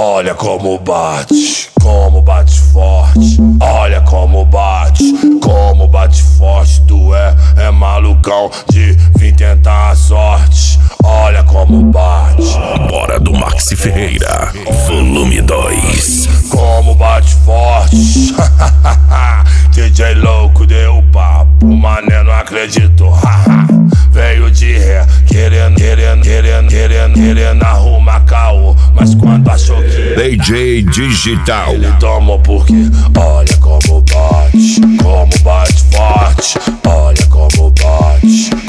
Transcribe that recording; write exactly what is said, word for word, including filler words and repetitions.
Olha como bate, como bate forte. Olha como bate, como bate forte. Tu é, é malucão de vir tentar a sorte. Olha como bate. Bora do Maxi Ferreira, volume dois. Como bate forte. D J louco deu papo, mané não acreditou. Veio de ré, querendo, querendo, querendo, querendo, querendo arrumar caô. Mas quando achou que D J Digital, ele tomou porque olha como bate, como bate forte. Olha como bate.